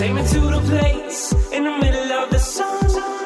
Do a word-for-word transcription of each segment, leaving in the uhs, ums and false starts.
Take me to the place in the middle of the sun.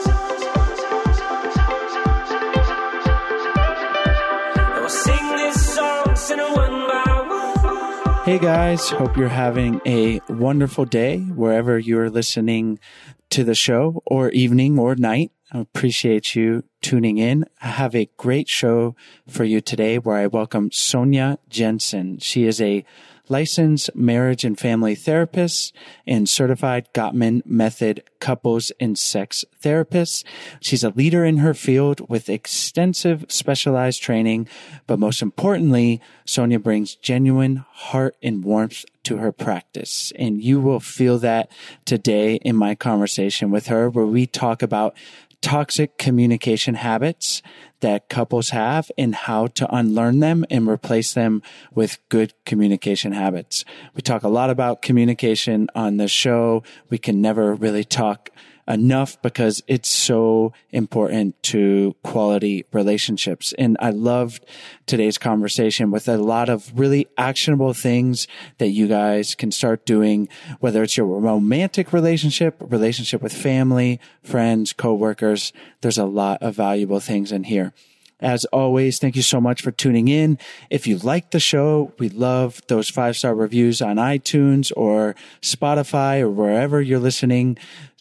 And we'll sing this song, sing it one by one. Hey guys, hope you're having a wonderful day wherever you're listening to the show, or evening or night. I appreciate you tuning in. I have a great show for you today where I welcome Sonia Jensen. She is a licensed marriage and family therapist and certified Gottman Method couples and sex therapist. She's a leader in her field with extensive specialized training, but most importantly, Sonia brings genuine heart and warmth to her practice. And you will feel that today in my conversation with her, where we talk about toxic communication habits that couples have and how to unlearn them and replace them with good communication habits. We talk a lot about communication on the show. We can never really talk enough because it's so important to quality relationships. And I loved today's conversation with a lot of really actionable things that you guys can start doing, whether it's your romantic relationship, relationship with family, friends, coworkers. There's a lot of valuable things in here. As always, thank you so much for tuning in. If you like the show, we love those five-star reviews on iTunes or Spotify or wherever you're listening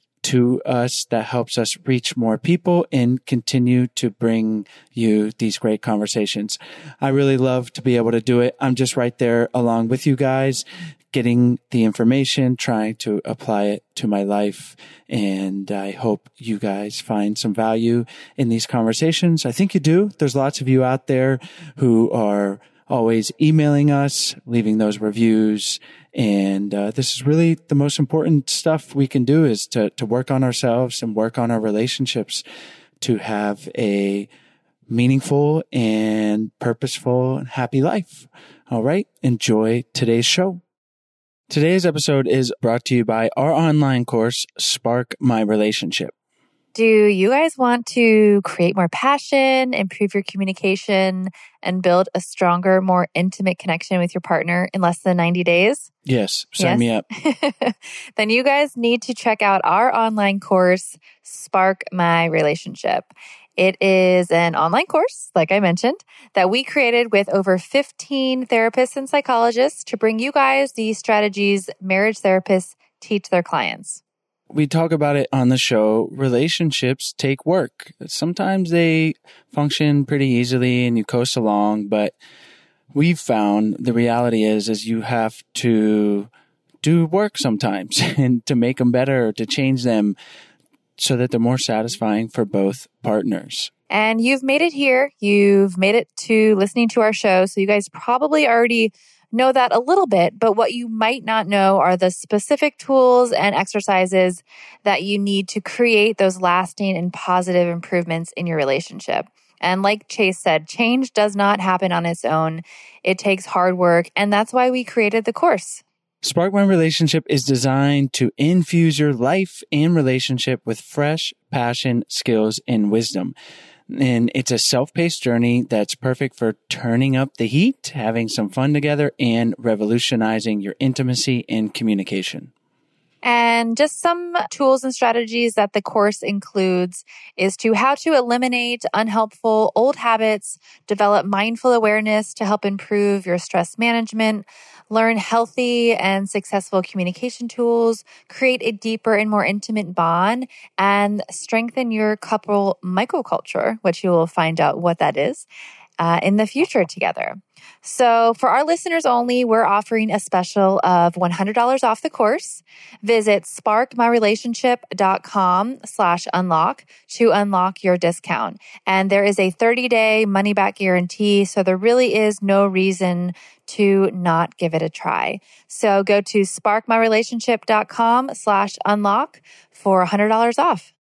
to us. That helps us reach more people and continue to bring you these great conversations. I really love to be able to do it. I'm just right there along with you guys, getting the information, trying to apply it to my life. And I hope you guys find some value in these conversations. I think you do. There's lots of you out there who are always emailing us, leaving those reviews. And uh, this is really the most important stuff we can do, is to, to work on ourselves and work on our relationships to have a meaningful and purposeful and happy life. All right. Enjoy today's show. Today's episode is brought to you by our online course, Spark My Relationship. Do you guys want to create more passion, improve your communication, and build a stronger, more intimate connection with your partner in less than ninety days? Yes, sign yes? me up. Then you guys need to check out our online course, Spark My Relationship. It is an online course, like I mentioned, that we created with over fifteen therapists and psychologists to bring you guys the strategies marriage therapists teach their clients. We talk about it on the show. Relationships take work. Sometimes they function pretty easily and you coast along, but we've found the reality is, is you have to do work sometimes and to make them better, to change them so that they're more satisfying for both partners. And you've made it here. You've made it to listening to our show. So you guys probably already know that a little bit, but what you might not know are the specific tools and exercises that you need to create those lasting and positive improvements in your relationship. And like Chase said, change does not happen on its own. It takes hard work, and that's why we created the course. Spark My Relationship is designed to infuse your life and relationship with fresh passion, skills, and wisdom. And it's a self-paced journey that's perfect for turning up the heat, having some fun together, and revolutionizing your intimacy and communication. And just some tools and strategies that the course includes is to how to eliminate unhelpful old habits, develop mindful awareness to help improve your stress management, learn healthy and successful communication tools, create a deeper and more intimate bond, and strengthen your couple microculture, which you will find out what that is, uh, in the future together. So for our listeners only, we're offering a special of one hundred dollars off the course. Visit sparkmyrelationship.com slash unlock to unlock your discount. And there is a thirty-day money-back guarantee, so there really is no reason to not give it a try. So go to sparkmyrelationship.com slash unlock for one hundred dollars off.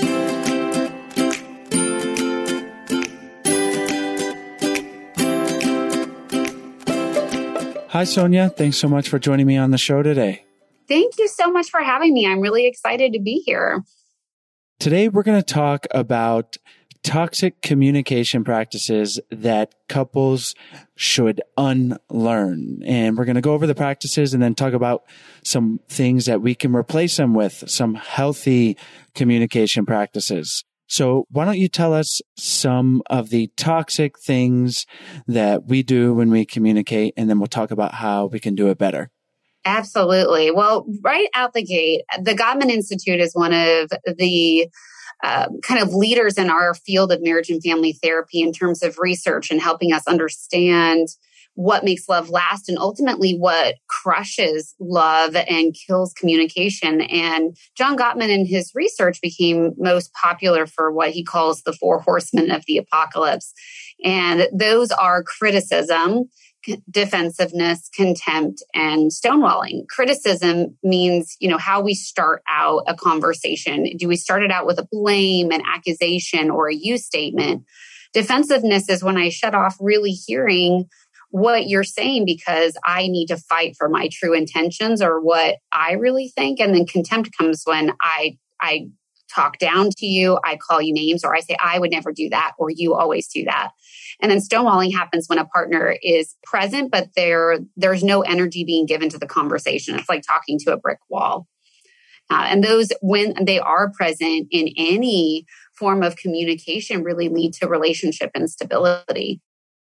Hi, Sonia. Thanks so much for joining me on the show today. Thank you so much for having me. I'm really excited to be here. Today, we're going to talk about toxic communication practices that couples should unlearn. And we're going to go over the practices and then talk about some things that we can replace them with, some healthy communication practices. So why don't you tell us some of the toxic things that we do when we communicate, and then we'll talk about how we can do it better. Absolutely. Well, right out the gate, the Gottman Institute is one of the uh, kind of leaders in our field of marriage and family therapy in terms of research and helping us understand what makes love last and ultimately what crushes love and kills communication. And John Gottman in his research became most popular for what he calls the four horsemen of the apocalypse. And those are criticism, defensiveness, contempt, and stonewalling. Criticism means, you know, how we start out a conversation. Do we start it out with a blame, an accusation, or a you statement? Defensiveness is when I shut off really hearing what you're saying because I need to fight for my true intentions or what I really think. And then contempt comes when I, I talk down to you, I call you names, or I say, I would never do that, or you always do that. And then stonewalling happens when a partner is present, but there, there's no energy being given to the conversation. It's like talking to a brick wall. Uh, and those, when they are present in any form of communication, really lead to relationship instability.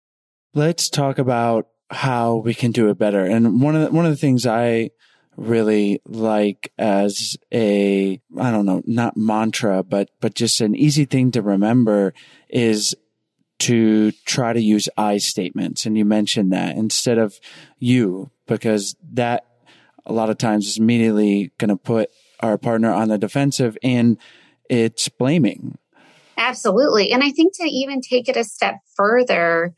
Let's talk about how we can do it better. And one of the, one of the things I really like as a, I don't know, not mantra, but, but just an easy thing to remember is to try to use I statements. And you mentioned that instead of you, because that a lot of times is immediately going to put our partner on the defensive and it's blaming. Absolutely. And I think to even take it a step further,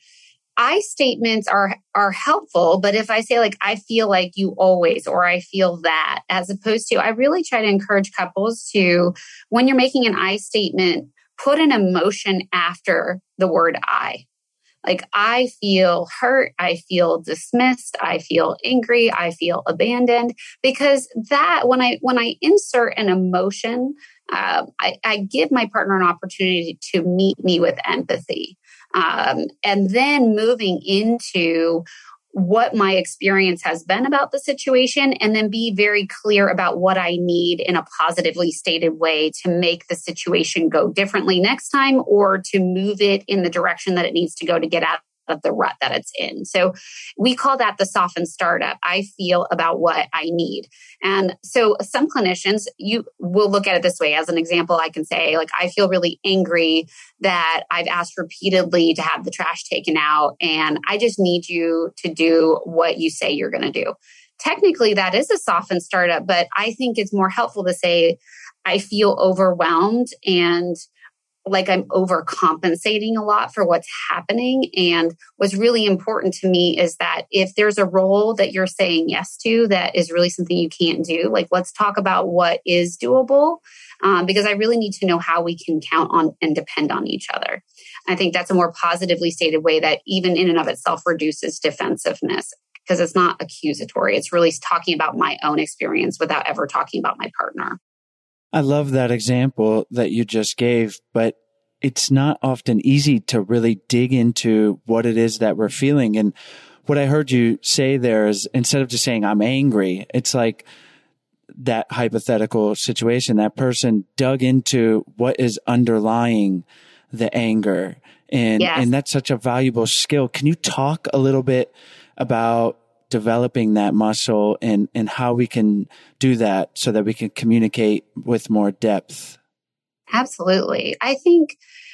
I statements are are helpful, but if I say like, I feel like you always, or I feel that, as opposed to, I really try to encourage couples to, when you're making an I statement, put an emotion after the word I. Like, I feel hurt, I feel dismissed, I feel angry, I feel abandoned, because that, when I when I insert an emotion, uh, I, I give my partner an opportunity to meet me with empathy. Um, and then moving into what my experience has been about the situation, and then be very clear about what I need in a positively stated way to make the situation go differently next time, or to move it in the direction that it needs to go to get out of the rut that it's in. So we call that the soften startup. I feel about what I need. And so some clinicians, you will look at it this way. As an example, I can say, like, I feel really angry that I've asked repeatedly to have the trash taken out, and I just need you to do what you say you're going to do. Technically, that is a soften startup, but I think it's more helpful to say, I feel overwhelmed and like I'm overcompensating a lot for what's happening. And what's really important to me is that if there's a role that you're saying yes to that is really something you can't do, like, let's talk about what is doable, um, because I really need to know how we can count on and depend on each other. I think that's a more positively stated way that even in and of itself reduces defensiveness, because it's not accusatory. It's really talking about my own experience without ever talking about my partner. I love that example that you just gave, but it's not often easy to really dig into what it is that we're feeling. And what I heard you say there is, instead of just saying, I'm angry, it's like that hypothetical situation, that person dug into what is underlying the anger. And, yes. and that's such a valuable skill. Can you talk a little bit about developing that muscle and, and how we can do that so that we can communicate with more depth? Absolutely. I think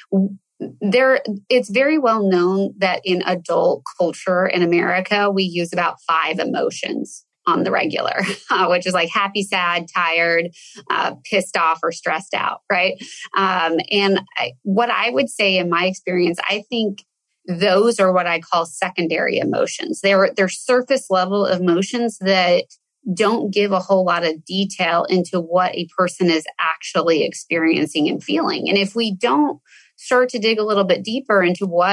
there, it's very well known that in adult culture in America, we use about five emotions on the regular, uh, which is like happy, sad, tired, uh, pissed off, or stressed out, right? Um, and I, what I would say in my experience, I think those are what I call secondary emotions. They're, they're surface level emotions that don't give a whole lot of detail into what a person is actually experiencing and feeling. And if we don't start to dig a little bit deeper into what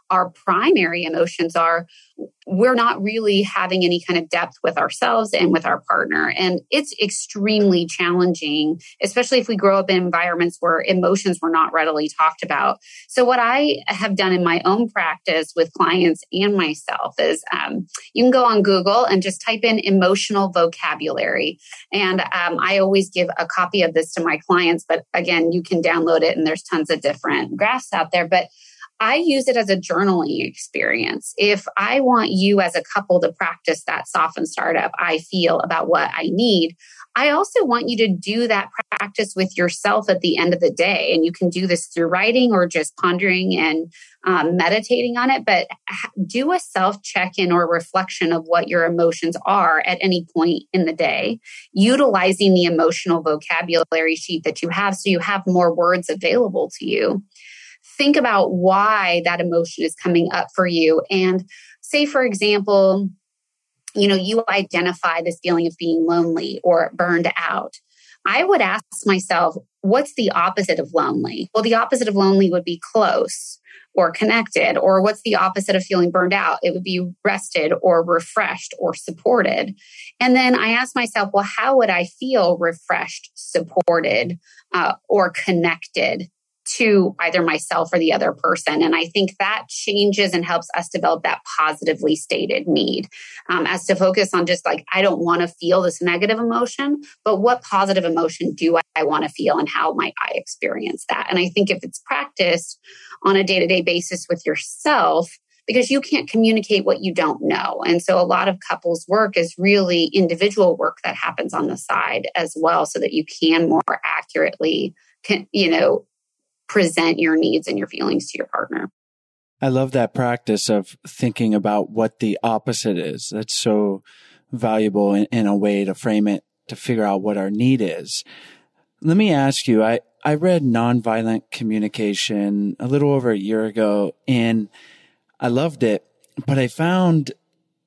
our primary emotions are, we're not really having any kind of depth with ourselves and with our partner. And it's extremely challenging, especially if we grow up in environments where emotions were not readily talked about. So what I have done in my own practice with clients and myself is um, you can go on Google and just type in emotional vocabulary. And um, I always give a copy of this to my clients. But again, you can download it and there's tons of different graphs out there. But I use it as a journaling experience. If I want you as a couple to practice that soften startup, I feel about what I need, I also want you to do that practice with yourself at the end of the day. And you can do this through writing or just pondering and um, meditating on it. But do a self check-in or reflection of what your emotions are at any point in the day, utilizing the emotional vocabulary sheet that you have so you have more words available to you. Think about why that emotion is coming up for you. And say, for example, you know, you identify this feeling of being lonely or burned out. I would ask myself, what's the opposite of lonely? Well, the opposite of lonely would be close or connected. Or what's the opposite of feeling burned out? It would be rested or refreshed or supported. And then I ask myself, well, how would I feel refreshed, supported, uh, or connected to either myself or the other person? And I think that changes and helps us develop that positively stated need, um, as to focus on just like, I don't want to feel this negative emotion, but what positive emotion do I, I want to feel and how might I experience that? And I think if it's practiced on a day-to-day basis with yourself, because you can't communicate what you don't know. And so a lot of couples work is really individual work that happens on the side as well, so that you can more accurately, can, you know, present your needs and your feelings to your partner. I love that practice of thinking about what the opposite is. That's so valuable in, in a way to frame it, to figure out what our need is. Let me ask you, I, I read Nonviolent Communication a little over a year ago, and I loved it, but I found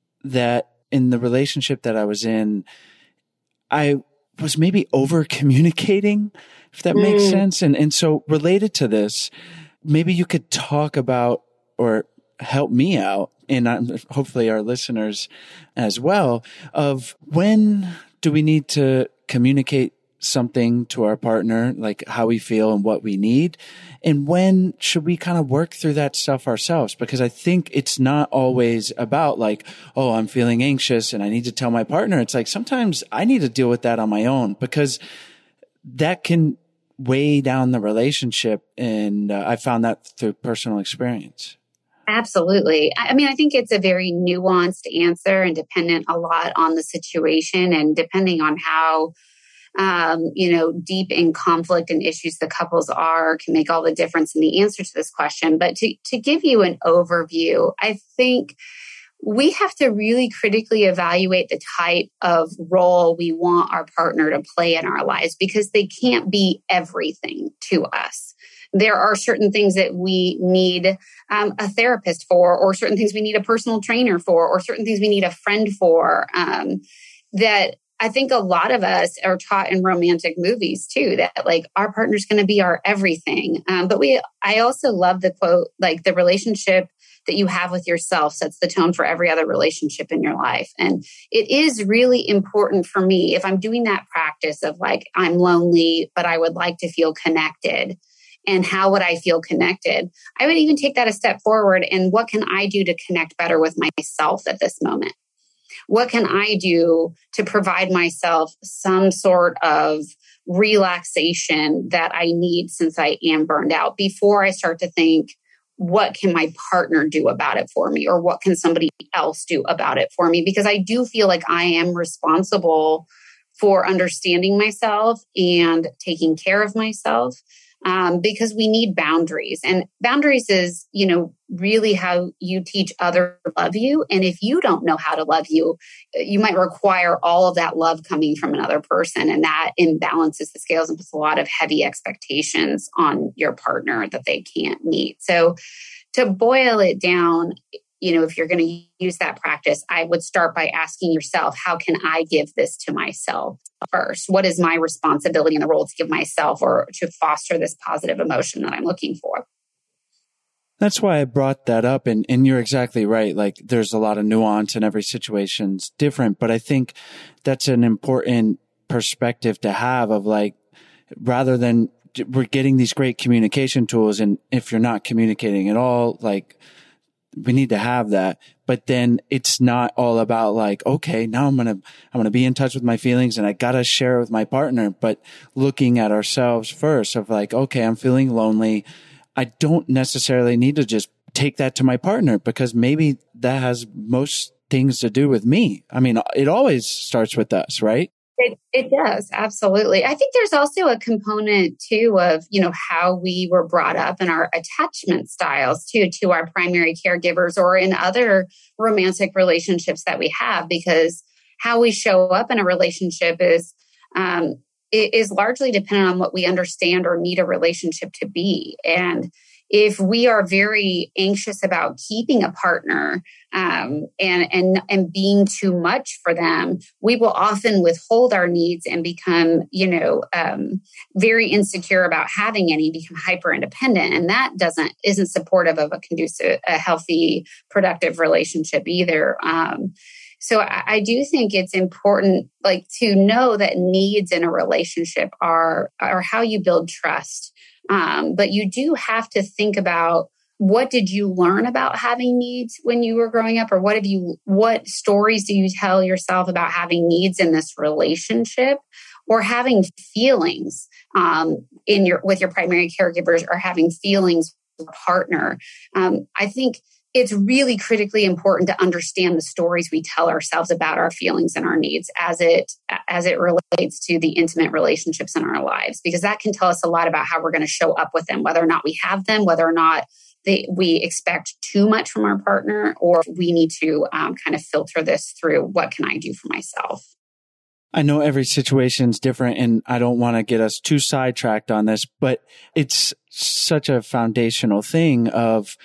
that in the relationship that I was in, I was maybe over communicating, if that mm. makes sense. And, and so related to this, maybe you could talk about or help me out, and hopefully our listeners as well, of when do we need to communicate something to our partner, like how we feel and what we need, and when should we kind of work through that stuff ourselves? Because I think it's not always about like, oh, I'm feeling anxious and I need to tell my partner. It's like sometimes I need to deal with that on my own, because that can weigh down the relationship. And uh, I found that through personal experience. Absolutely. I mean, I think it's a very nuanced answer and dependent a lot on the situation and depending on how Um, you know, deep in conflict and issues the couples are can make all the difference in the answer to this question. But to, to give you an overview, I think we have to really critically evaluate the type of role we want our partner to play in our lives, because they can't be everything to us. There are certain things that we need um, a therapist for, or certain things we need a personal trainer for, or certain things we need a friend for, um, that I think a lot of us are taught in romantic movies too, that like our partner's going to be our everything. Um, but we, I also love the quote, like the relationship that you have with yourself sets the tone for every other relationship in your life. And it is really important for me, if I'm doing that practice of like, I'm lonely, but I would like to feel connected. And how would I feel connected? I would even take that a step forward. And what can I do to connect better with myself at this moment? What can I do to provide myself some sort of relaxation that I need since I am burned out, before I start to think, what can my partner do about it for me? Or what can somebody else do about it for me? Because I do feel like I am responsible for understanding myself and taking care of myself. Um, because we need boundaries, and boundaries is, you know, really how you teach others to love you. And if you don't know how to love you, you might require all of that love coming from another person. And that imbalances the scales and puts a lot of heavy expectations on your partner that they can't meet. So to boil it down, you know, if you're going to use that practice, I would start by asking yourself, how can I give this to myself first? What is my responsibility in the role to give myself or to foster this positive emotion that I'm looking for? That's why I brought that up. And, and you're exactly right. Like there's a lot of nuance and every situation's different, but I think that's an important perspective to have of like, rather than we're getting these great communication tools. And if you're not communicating at all, like we need to have that, but then it's not all about like, okay, now I'm going to, I'm going to be in touch with my feelings and I got to share it with my partner, but looking at ourselves first of like, okay, I'm feeling lonely. I don't necessarily need to just take that to my partner because maybe that has most things to do with me. I mean, it always starts with us, right? It, it does. Absolutely. I think there's also a component too of, you know, how we were brought up and our attachment styles too, to our primary caregivers or in other romantic relationships that we have, because how we show up in a relationship is, um, is largely dependent on what we understand or need a relationship to be. And if we are very anxious about keeping a partner um, and and and being too much for them, we will often withhold our needs and become, you know, um, very insecure about having any, become hyper independent, and that doesn't isn't supportive of a conducive, a healthy, productive relationship either. Um, So I, I do think it's important, like, to know that needs in a relationship are are how you build trust. Um, but you do have to think about, what did you learn about having needs when you were growing up, or what have you? What stories do you tell yourself about having needs in this relationship, or having feelings um, in your with your primary caregivers, or having feelings with a partner? Um, I think it's really critically important to understand the stories we tell ourselves about our feelings and our needs as it as it relates to the intimate relationships in our lives, because that can tell us a lot about how we're going to show up with them, whether or not we have them, whether or not they, we expect too much from our partner, or we need to um, kind of filter this through, what can I do for myself? I know every situation's different, and I don't want to get us too sidetracked on this, but it's such a foundational thing of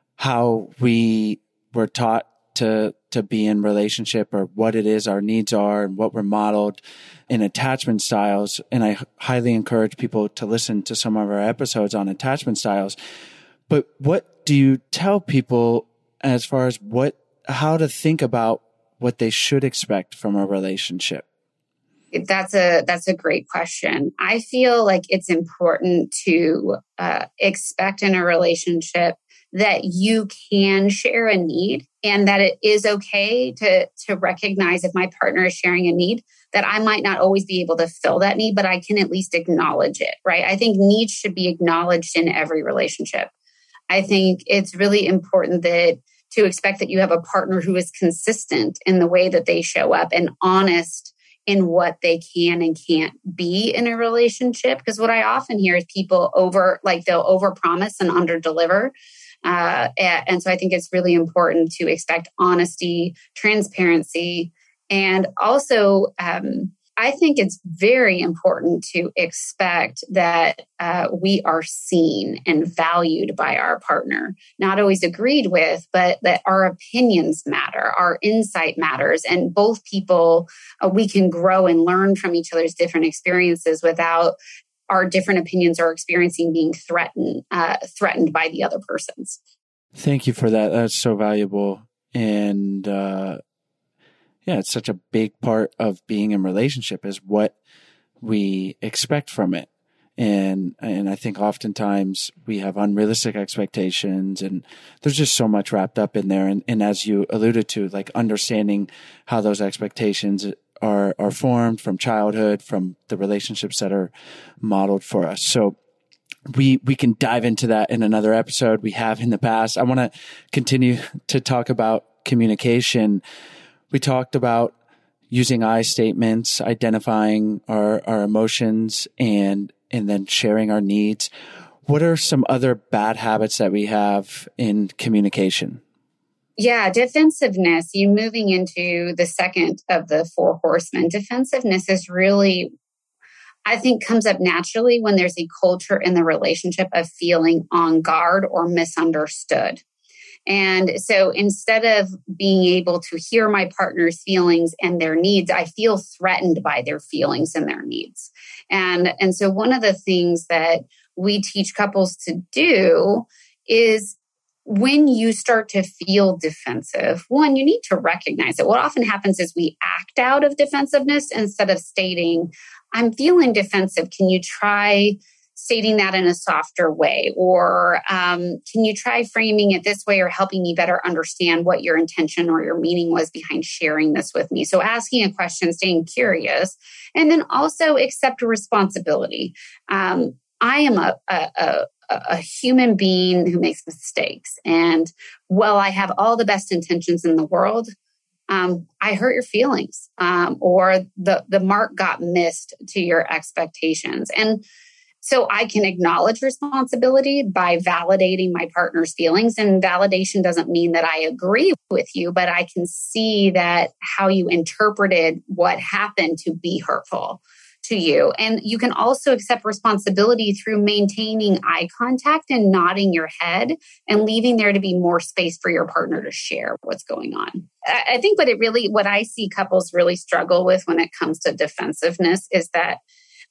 how we were taught to to be in relationship, or what it is our needs are, and what we're modeled in attachment styles. And I highly encourage people to listen to some of our episodes on attachment styles. But what do you tell people as far as what how to think about what they should expect from a relationship? That's a that's a great question. I feel like it's important to uh, expect in a relationship that you can share a need, and that it is okay to, to recognize if my partner is sharing a need, that I might not always be able to fill that need, but I can at least acknowledge it, right? I think needs should be acknowledged in every relationship. I think it's really important that to expect that you have a partner who is consistent in the way that they show up and honest in what they can and can't be in a relationship. Because what I often hear is people over, like they'll overpromise and underdeliver. Uh, and so I think it's really important to expect honesty, transparency, and also um, I think it's very important to expect that uh, we are seen and valued by our partner, not always agreed with, but that our opinions matter, our insight matters, and both people, uh, we can grow and learn from each other's different experiences without our different opinions or experiencing being threatened, uh, threatened by the other person's. Thank you for that. That's so valuable. And, uh, yeah, it's such a big part of being in a relationship is what we expect from it. And, and I think oftentimes we have unrealistic expectations, and there's just so much wrapped up in there. And, and as you alluded to, like understanding how those expectations are, are formed from childhood, from the relationships that are modeled for us. So we, we can dive into that in another episode. We have in the past. I want to continue to talk about communication. We talked about using I statements, identifying our, our emotions, and, and then sharing our needs. What are some other bad habits that we have in communication? Yeah, defensiveness, you moving into the second of the four horsemen. Defensiveness is really, I think, comes up naturally when there's a culture in the relationship of feeling on guard or misunderstood. And so instead of being able to hear my partner's feelings and their needs, I feel threatened by their feelings and their needs. And, and so one of the things that we teach couples to do is when you start to feel defensive, one, you need to recognize it. What often happens is we act out of defensiveness instead of stating, I'm feeling defensive. Can you try stating that in a softer way? Or um, can you try framing it this way or helping me better understand what your intention or your meaning was behind sharing this with me? So asking a question, staying curious, and then also accept responsibility. Um, I am a, a, a a human being who makes mistakes. And while I have all the best intentions in the world, um, I hurt your feelings, um, or the, the mark got missed to your expectations. And so I can acknowledge responsibility by validating my partner's feelings. And validation doesn't mean that I agree with you, but I can see that how you interpreted what happened to be hurtful to you. And you can also accept responsibility through maintaining eye contact and nodding your head and leaving there to be more space for your partner to share what's going on. I think what it really, what I see couples really struggle with when it comes to defensiveness is that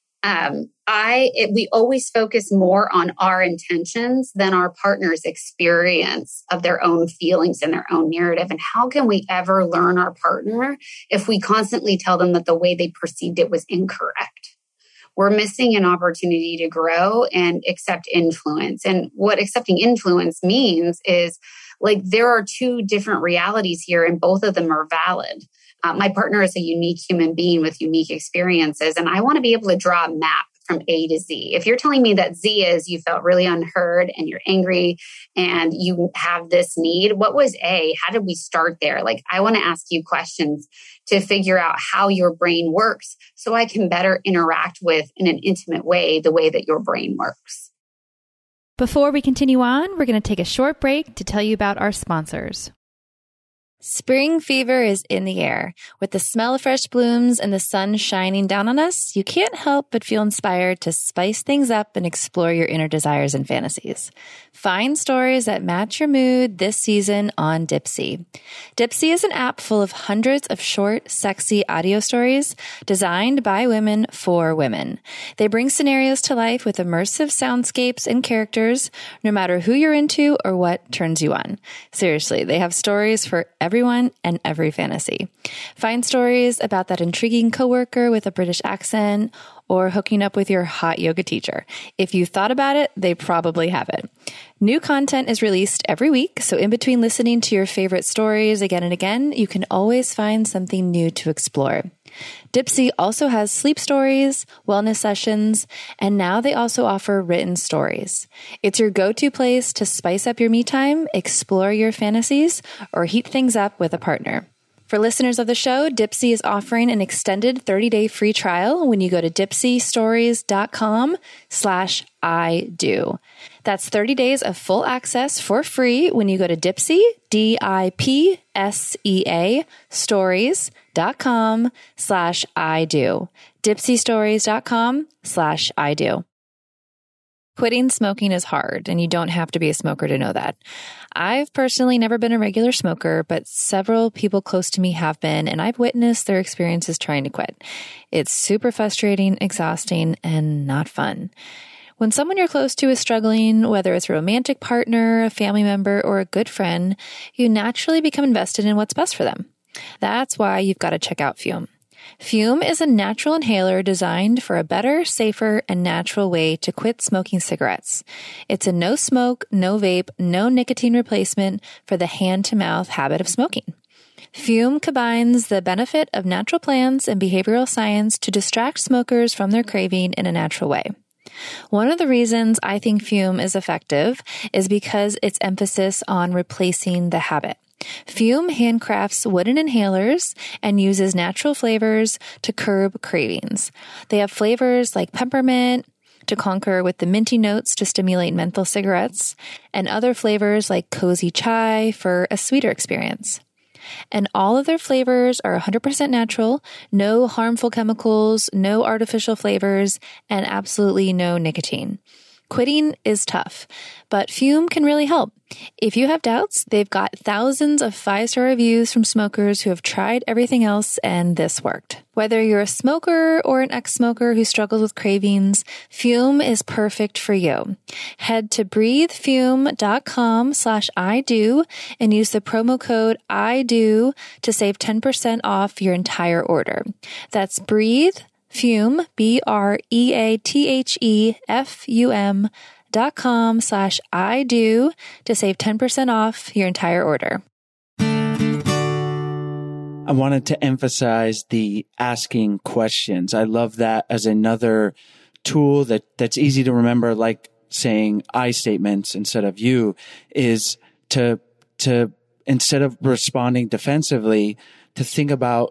um, I, it, we always focus more on our intentions than our partner's experience of their own feelings and their own narrative. And how can we ever learn our partner if we constantly tell them that the way they perceived it was incorrect? We're missing an opportunity to grow and accept influence. And what accepting influence means is like there are two different realities here and both of them are valid. Uh, my partner is a unique human being with unique experiences, and I want to be able to draw a map from A to Z. If you're telling me that Z is you felt really unheard and you're angry and you have this need, what was A? How did we start there? Like, I want to ask you questions to figure out how your brain works so I can better interact with in an intimate way the way that your brain works. Before we continue on, we're going to take a short break to tell you about our sponsors. Spring fever is in the air. With the smell of fresh blooms and the sun shining down on us, you can't help but feel inspired to spice things up and explore your inner desires and fantasies. Find stories that match your mood this season on Dipsea. Dipsea is an app full of hundreds of short, sexy audio stories designed by women for women. They bring scenarios to life with immersive soundscapes and characters, no matter who you're into or what turns you on. Seriously, they have stories for everyone and every fantasy. Find stories about that intriguing coworker with a British accent or hooking up with your hot yoga teacher. If you thought about it, they probably have it. New content is released every week, so in between listening to your favorite stories again and again, you can always find something new to explore. Dipsea also has sleep stories, wellness sessions, and now they also offer written stories. It's your go-to place to spice up your me time, explore your fantasies, or heat things up with a partner. For listeners of the show, Dipsea is offering an extended thirty-day free trial when you go to dipseastories.com slash I do. That's thirty days of full access for free when you go to Dipsea, D I P S E A, stories.com slash I do. dipseastories.com slash I do. Quitting smoking is hard, and you don't have to be a smoker to know that. I've personally never been a regular smoker, but several people close to me have been, and I've witnessed their experiences trying to quit. It's super frustrating, exhausting, and not fun. When someone you're close to is struggling, whether it's a romantic partner, a family member, or a good friend, you naturally become invested in what's best for them. That's why you've got to check out Fume. Fume is a natural inhaler designed for a better, safer, and natural way to quit smoking cigarettes. It's a no smoke, no vape, no nicotine replacement for the hand-to-mouth habit of smoking. Fume combines the benefit of natural plants and behavioral science to distract smokers from their craving in a natural way. One of the reasons I think Fume is effective is because its emphasis on replacing the habit. Fume handcrafts wooden inhalers and uses natural flavors to curb cravings. They have flavors like peppermint to conquer with the minty notes to stimulate menthol cigarettes, and other flavors like cozy chai for a sweeter experience. And all of their flavors are one hundred percent natural, no harmful chemicals, no artificial flavors, and absolutely no nicotine. Quitting is tough, but Fume can really help. If you have doubts, they've got thousands of five-star reviews from smokers who have tried everything else and this worked. Whether you're a smoker or an ex-smoker who struggles with cravings, Fume is perfect for you. Head to breathefume.com slash I do and use the promo code I do to save ten percent off your entire order. That's Breathe Fume, B R E A T H E F U M dot com slash I do to save ten percent off your entire order. I wanted to emphasize the asking questions. I love that as another tool that, that's easy to remember, like saying I statements instead of you, is to, to, instead of responding defensively, to think about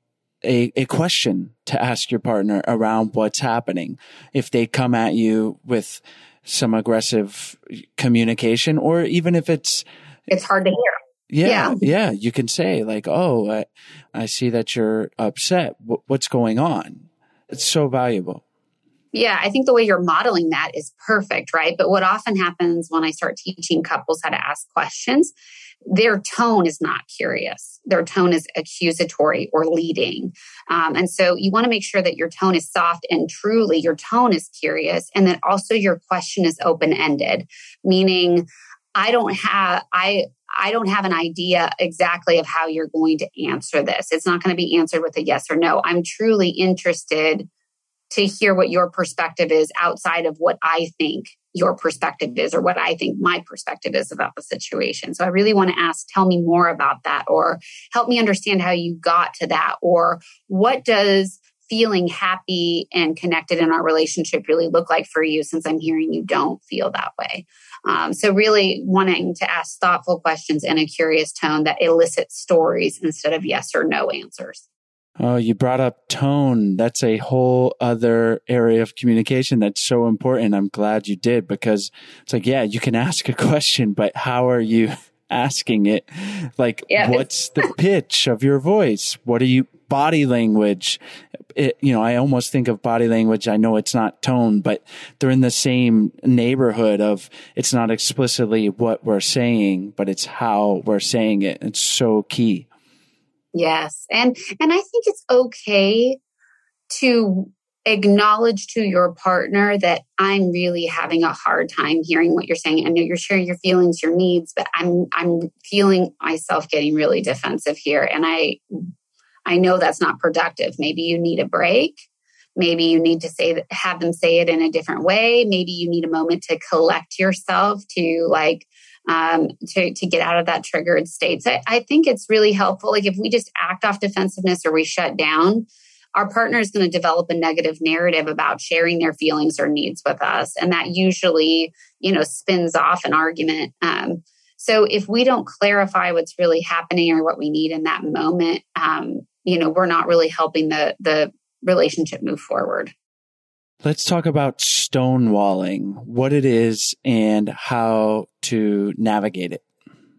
A, a question to ask your partner around what's happening. If they come at you with some aggressive communication, or even if it's, it's hard to hear. Yeah, Yeah. yeah. You can say like, oh, I, I see that you're upset. W- what's going on? It's so valuable. Yeah, I think the way you're modeling that is perfect, right? But what often happens when I start teaching couples how to ask questions, their tone is not curious. Their tone is accusatory or leading. Um, and so you want to make sure that your tone is soft and truly your tone is curious. And then also your question is open-ended, meaning I don't have, I, I don't have an idea exactly of how you're going to answer this. It's not going to be answered with a yes or no. I'm truly interested to hear what your perspective is outside of what I think your perspective is or what I think my perspective is about the situation. So I really want to ask, tell me more about that, or help me understand how you got to that, or what does feeling happy and connected in our relationship really look like for you, since I'm hearing you don't feel that way. Um, so really wanting to ask thoughtful questions in a curious tone that elicits stories instead of yes or no answers. Oh, you brought up tone. That's a whole other area of communication that's so important. I'm glad you did, because it's like, yeah, you can ask a question, but how are you asking it? Like, yeah, what's the pitch of your voice? What are you, body language? It, you know, I almost think of body language. I know it's not tone, but they're in the same neighborhood of, it's not explicitly what we're saying, but it's how we're saying it. It's so key. Yes. And, and I think it's okay to acknowledge to your partner that I'm really having a hard time hearing what you're saying. I know you're sharing your feelings, your needs, but I'm, I'm feeling myself getting really defensive here. And I, I know that's not productive. Maybe you need a break. Maybe you need to say that, have them say it in a different way. Maybe you need a moment to collect yourself to like, um, to, to get out of that triggered state. So I, I think it's really helpful. Like if we just act off defensiveness or we shut down, our partner is going to develop a negative narrative about sharing their feelings or needs with us. And that usually, you know, spins off an argument. Um, so if we don't clarify what's really happening or what we need in that moment, um, you know, we're not really helping the, the relationship move forward. Let's talk about stonewalling, what it is and how to navigate it.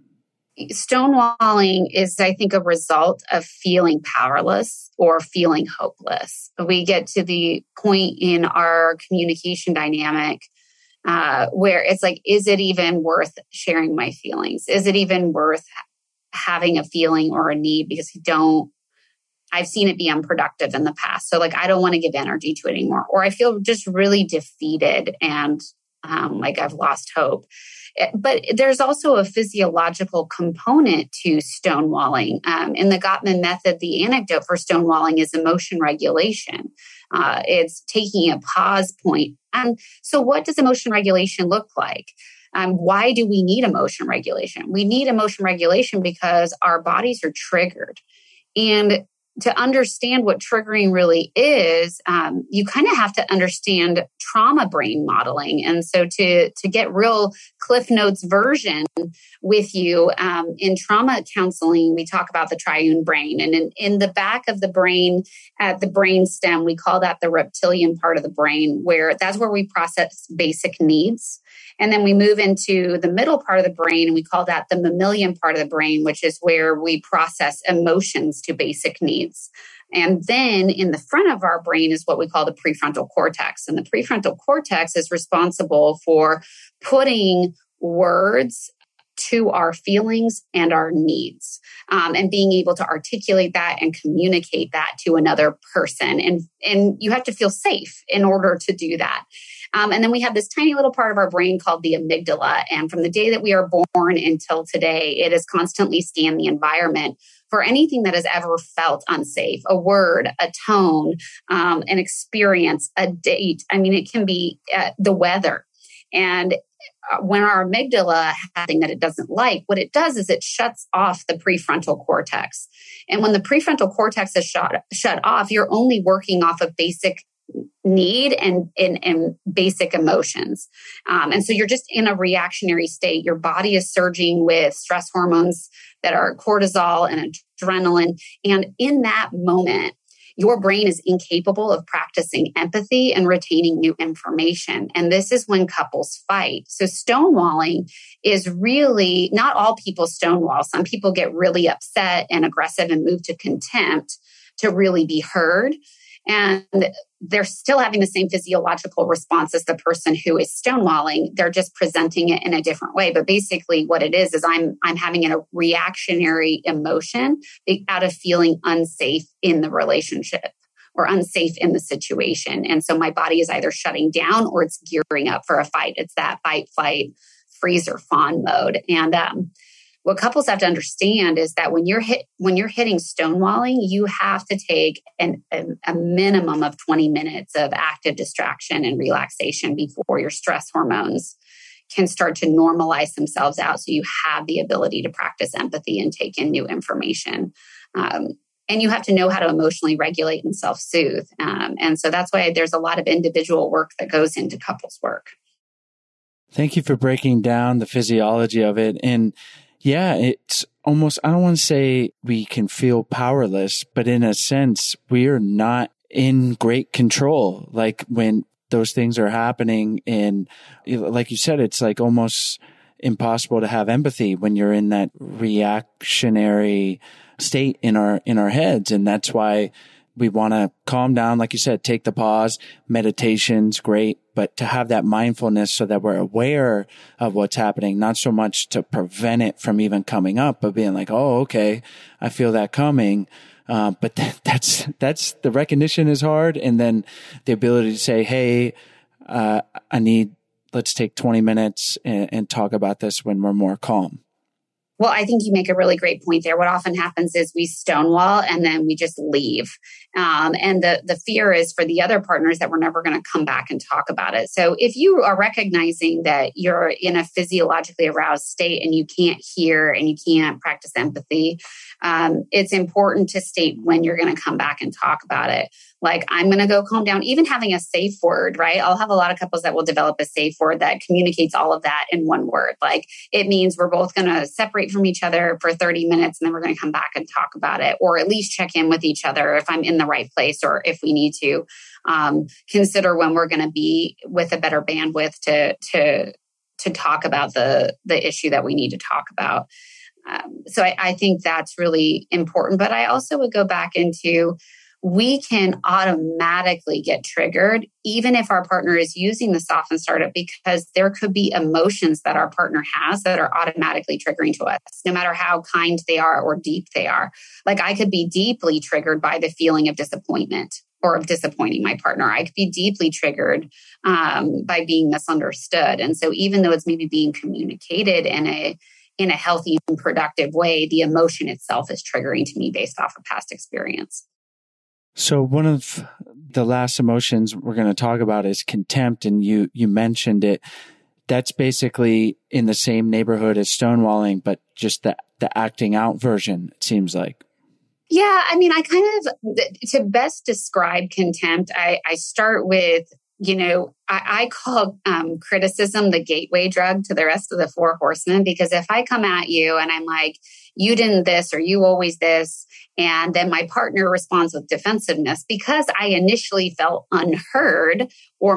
Stonewalling is, I think, a result of feeling powerless or feeling hopeless. We get to the point in our communication dynamic uh, where it's like, is it even worth sharing my feelings? Is it even worth having a feeling or a need? Because I don't, I've seen it be unproductive in the past. So like, I don't want to give energy to it anymore. Or I feel just really defeated and um, like I've lost hope. But there's also a physiological component to stonewalling. Um, in the Gottman method, the anecdote for stonewalling is emotion regulation. Uh, it's taking a pause point. And so what does emotion regulation look like? Um, why do we need emotion regulation? We need emotion regulation because our bodies are triggered. And to understand what triggering really is, um, you kind of have to understand trauma brain modeling. And so to, to get real Cliff Notes version with you, um, in trauma counseling, we talk about the triune brain. And in, in the back of the brain, at the brain stem, we call that the reptilian part of the brain, where that's where we process basic needs. And then we move into the middle part of the brain, and we call that the mammalian part of the brain, which is where we process emotions to basic needs. And then in the front of our brain is what we call the prefrontal cortex. And the prefrontal cortex is responsible for putting words to our feelings and our needs, um, and being able to articulate that and communicate that to another person. And, and you have to feel safe in order to do that. Um, and then we have this tiny little part of our brain called the amygdala. And from the day that we are born until today, it has constantly scanned the environment for anything that has ever felt unsafe, a word, a tone, um, an experience, a date. I mean, it can be uh, the weather. And when our amygdala has something that it doesn't like, what it does is it shuts off the prefrontal cortex. And when the prefrontal cortex is shut, shut off, you're only working off of basic need and, and, and basic emotions. Um, and so you're just in a reactionary state. Your body is surging with stress hormones that are cortisol and adrenaline. And in that moment, your brain is incapable of practicing empathy and retaining new information. And this is when couples fight. So stonewalling is really, not all people stonewall. Some people get really upset and aggressive and move to contempt to really be heard. And they're still having the same physiological response as the person who is stonewalling. They're just presenting it in a different way. But basically what it is, is I'm, I'm having a reactionary emotion out of feeling unsafe in the relationship or unsafe in the situation. And so my body is either shutting down or it's gearing up for a fight. It's that fight, flight, freeze or fawn mode. And, um, what couples have to understand is that when you're hit, when you're hitting stonewalling, you have to take an, a, a minimum of twenty minutes of active distraction and relaxation before your stress hormones can start to normalize themselves out. So you have the ability to practice empathy and take in new information. Um, and you have to know how to emotionally regulate and self-soothe. Um, and so that's why there's a lot of individual work that goes into couples work. Thank you for breaking down the physiology of it. And yeah, it's almost, I don't want to say we can feel powerless, but in a sense, we're not in great control. Like when those things are happening and like you said, it's like almost impossible to have empathy when you're in that reactionary state in our, in our heads. And that's why we want to calm down. Like you said, take the pause. Meditation's great, but to have that mindfulness so that we're aware of what's happening, not so much to prevent it from even coming up, but being like, oh, okay, I feel that coming. Uh, but th- that's, that's the recognition is hard. And then the ability to say, hey, uh, I need, let's take twenty minutes and, and talk about this when we're more calm. Well, I think you make a really great point there. What often happens is we stonewall and then we just leave. Um, and the, the fear is for the other partners that we're never going to come back and talk about it. So if you are recognizing that you're in a physiologically aroused state and you can't hear and you can't practice empathy, um, it's important to state when you're going to come back and talk about it. Like, I'm going to go calm down, even having a safe word, right? I'll have a lot of couples that will develop a safe word that communicates all of that in one word. Like, it means we're both going to separate from each other for thirty minutes and then we're going to come back and talk about it, or at least check in with each other if I'm in the right place, or if we need to um, consider when we're going to be with a better bandwidth to, to, to talk about the, the issue that we need to talk about. Um, so I, I think that's really important. But I also would go back into, we can automatically get triggered, even if our partner is using the soften startup, because there could be emotions that our partner has that are automatically triggering to us, no matter how kind they are or deep they are. Like, I could be deeply triggered by the feeling of disappointment or of disappointing my partner. I could be deeply triggered um, by being misunderstood. And so even though it's maybe being communicated in a in a healthy and productive way, the emotion itself is triggering to me based off of past experience. So one of the last emotions we're going to talk about is contempt. And you, you mentioned it. That's basically in the same neighborhood as stonewalling, but just the, the acting out version, it seems like. Yeah. I mean, I kind of, to best describe contempt, I, I start with, you know, I, I call um, criticism the gateway drug to the rest of the four horsemen, because if I come at you and I'm like, you didn't this, or you always this, and then my partner responds with defensiveness because I initially felt unheard or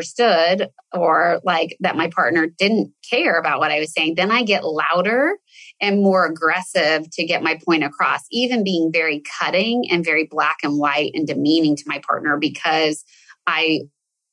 misunderstood, or like that my partner didn't care about what I was saying, then I get louder am more aggressive to get my point across, even being very cutting and very black and white and demeaning to my partner because I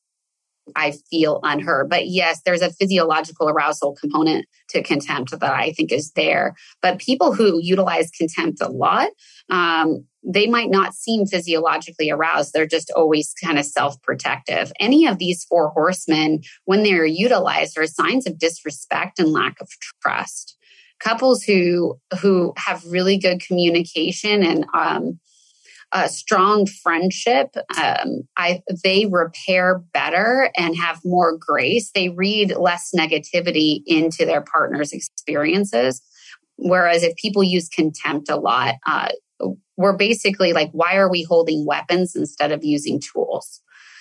I feel unheard. But yes, there's a physiological arousal component to contempt that I think is there. But people who utilize contempt a lot, um, they might not seem physiologically aroused. They're just always kind of self-protective. Any of these four horsemen, when they're utilized, are signs of disrespect and lack of trust. Couples who who have really good communication and um, a strong friendship, um, I, they repair better and have more grace. They read less negativity into their partner's experiences. Whereas if people use contempt a lot, uh, we're basically like, why are we holding weapons instead of using tools?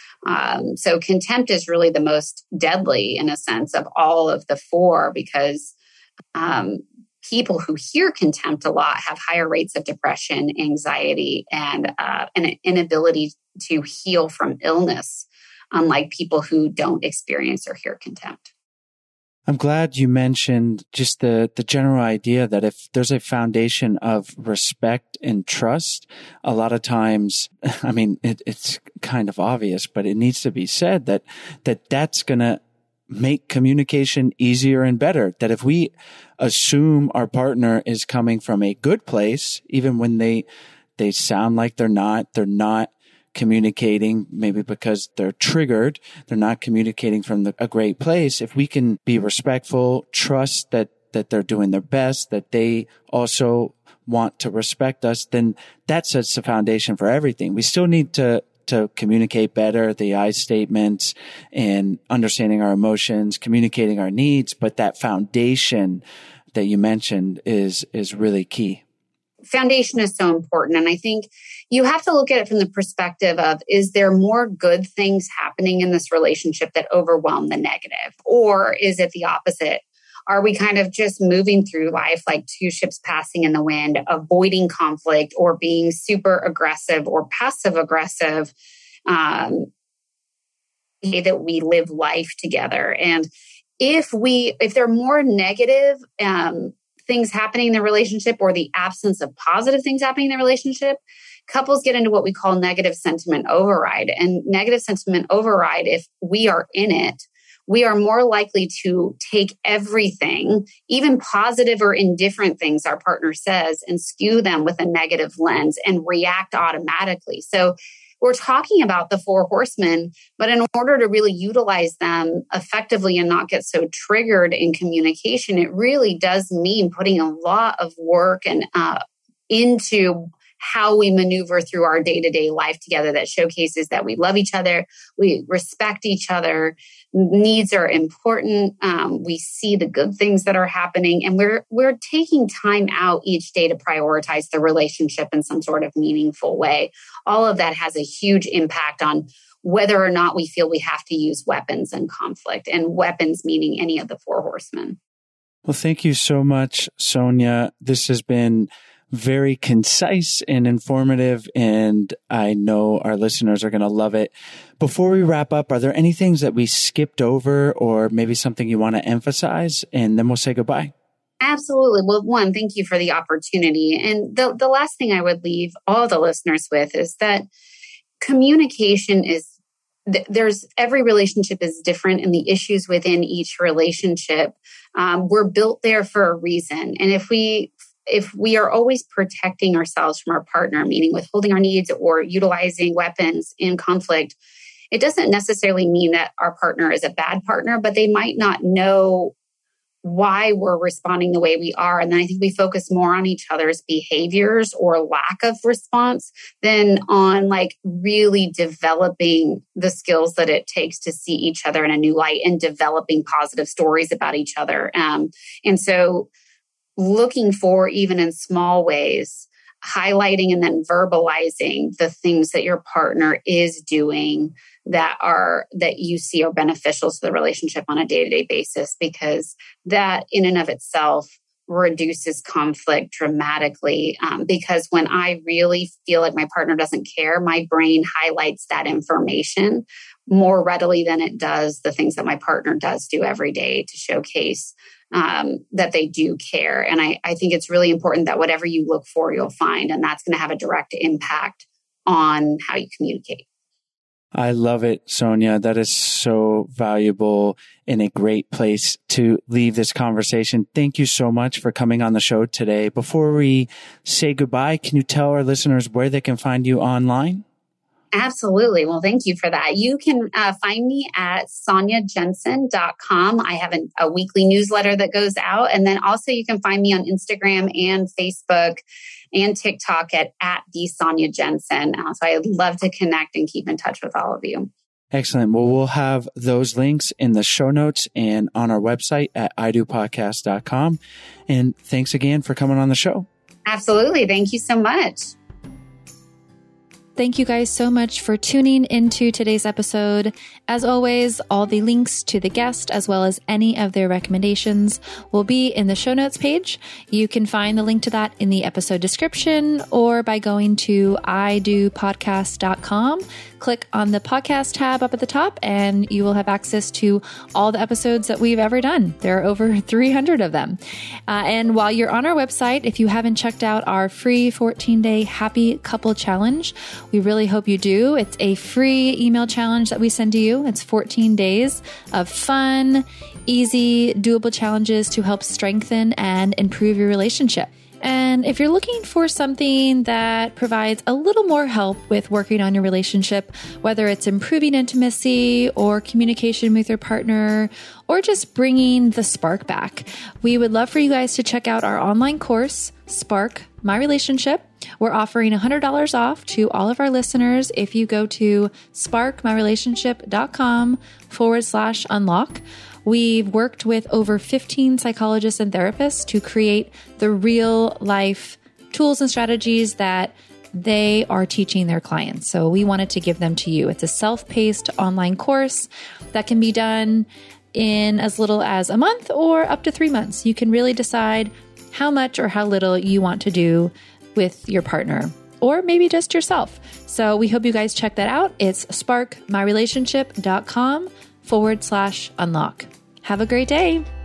Um, so contempt is really the most deadly in a sense of all of the four because um, people who hear contempt a lot have higher rates of depression, anxiety, and uh, an inability to heal from illness, unlike people who don't experience or hear contempt. I'm glad you mentioned just the, the general idea that if there's a foundation of respect and trust, a lot of times, I mean, it, it's kind of obvious, but it needs to be said that, that that's going to make communication easier and better. That if we assume our partner is coming from a good place, even when they, they sound like they're not, they're not communicating, maybe because they're triggered, they're not communicating from the, a great place. If we can be respectful, trust that, that they're doing their best, that they also want to respect us, then that sets the foundation for everything. We still need to, to communicate better, the I statements and understanding our emotions, communicating our needs. But that foundation that you mentioned is, is really key. Foundation is so important. And I think you have to look at it from the perspective of, is there more good things happening in this relationship that overwhelm the negative? Or is it the opposite? Are we kind of just moving through life like two ships passing in the wind, avoiding conflict or being super aggressive or passive aggressive, um, that we live life together? And if we, if there are more negative, um, things happening in the relationship or the absence of positive things happening in the relationship, couples get into what we call negative sentiment override. And negative sentiment override, if we are in it, we are more likely to take everything, even positive or indifferent things our partner says, and skew them with a negative lens and react automatically. So we're talking about the four horsemen, but in order to really utilize them effectively and not get so triggered in communication, it really does mean putting a lot of work and uh, into how we maneuver through our day-to-day life together that showcases that we love each other, we respect each other, needs are important, um, we see the good things that are happening, and we're we're taking time out each day to prioritize the relationship in some sort of meaningful way. All of that has a huge impact on whether or not we feel we have to use weapons in conflict, and weapons meaning any of the four horsemen. Well, thank you so much, Sonia. This has been very concise and informative, and I know our listeners are going to love it. Before we wrap up, are there any things that we skipped over or maybe something you want to emphasize? And then we'll say goodbye. Absolutely. Well, one, thank you for the opportunity. And the, the last thing I would leave all the listeners with is that communication is, there's every relationship is different, and the issues within each relationship um, were built there for a reason. And if we If we are always protecting ourselves from our partner, meaning withholding our needs or utilizing weapons in conflict, it doesn't necessarily mean that our partner is a bad partner, but they might not know why we're responding the way we are. And then I think we focus more on each other's behaviors or lack of response than on like really developing the skills that it takes to see each other in a new light and developing positive stories about each other. Um, and so looking for, even in small ways, highlighting and then verbalizing the things that your partner is doing that are, that you see are beneficial to the relationship on a day-to-day basis, because that in and of itself reduces conflict dramatically. Um, because when I really feel like my partner doesn't care, my brain highlights that information more readily than it does the things that my partner does do every day to showcase um, that they do care. And I, I think it's really important that whatever you look for, you'll find, and that's going to have a direct impact on how you communicate. I love it, Sonia. That is so valuable and a great place to leave this conversation. Thank you so much for coming on the show today. Before we say goodbye, can you tell our listeners where they can find you online? Absolutely. Well, thank you for that. You can uh, find me at sonia jensen dot com. I have an, a weekly newsletter that goes out. And then also you can find me on Instagram and Facebook and TikTok at, at the Sonia Jensen. Uh, so I'd love to connect and keep in touch with all of you. Excellent. Well, we'll have those links in the show notes and on our website at i do podcast dot com. And thanks again for coming on the show. Absolutely. Thank you so much. Thank you guys so much for tuning into today's episode. As always, all the links to the guest as well as any of their recommendations will be in the show notes page. You can find the link to that in the episode description or by going to i do podcast dot com. Click on the podcast tab up at the top and you will have access to all the episodes that we've ever done. There are over three hundred of them. Uh, and while you're on our website, if you haven't checked out our free fourteen day Happy Couple Challenge, we really hope you do. It's a free email challenge that we send to you. It's fourteen days of fun, easy, doable challenges to help strengthen and improve your relationship. And if you're looking for something that provides a little more help with working on your relationship, whether it's improving intimacy or communication with your partner, or just bringing the spark back, we would love for you guys to check out our online course, Spark My Relationship. We're offering one hundred dollars off to all of our listeners if you go to spark my relationship dot com forward slash unlock. We've worked with over fifteen psychologists and therapists to create the real life tools and strategies that they are teaching their clients. So we wanted to give them to you. It's a self-paced online course that can be done in as little as a month or up to three months. You can really decide how much or how little you want to do with your partner, or maybe just yourself. So we hope you guys check that out. It's spark my relationship dot com forward slash unlock. Have a great day.